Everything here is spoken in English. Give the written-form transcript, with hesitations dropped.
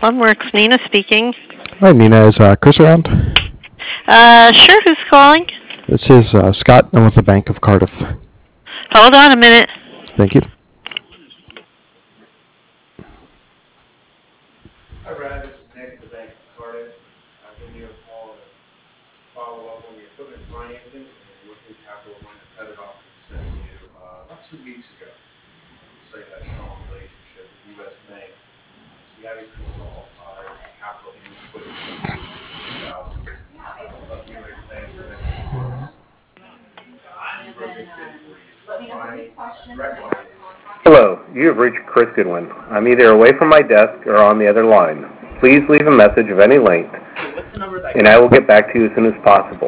Plumworks, Nina speaking. Hi, Nina. Is Chris around? Sure, who's calling? This is Scott. I'm with the Bank of Cardiff. Hold on a minute. Thank you. Hi, Brad. This is Nick at the Bank of Cardiff. I've been you a call to follow up on the equipment financing and working capital line of credit offer we sent to you about 2 weeks ago. Looks like that strong relationship with U.S. Bank. So we obviously saw our capital and liquidity needs about love you and plans for the next 6 months. See where a good fit for you. My direct line is. Hello, you have reached Chris Goodwin. I'm either away from my desk or on the other line. Please leave a message of any length, and I will get back to you as soon as possible.